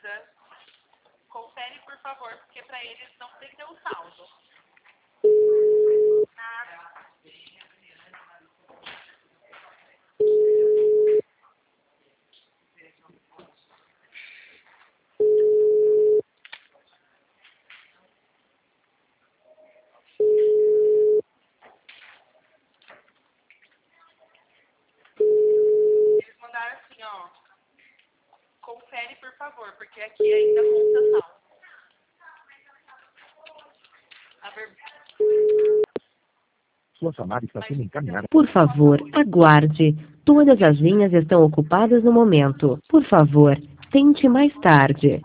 Confere, por favor, porque para eles não tem que ter um saldo. Eles mandaram assim, ó. Confere, por favor, porque aqui ainda conta saldo. Sua chamada está sendo encaminhada. Por favor, aguarde. Todas as linhas estão ocupadas no momento. Por favor, tente mais tarde.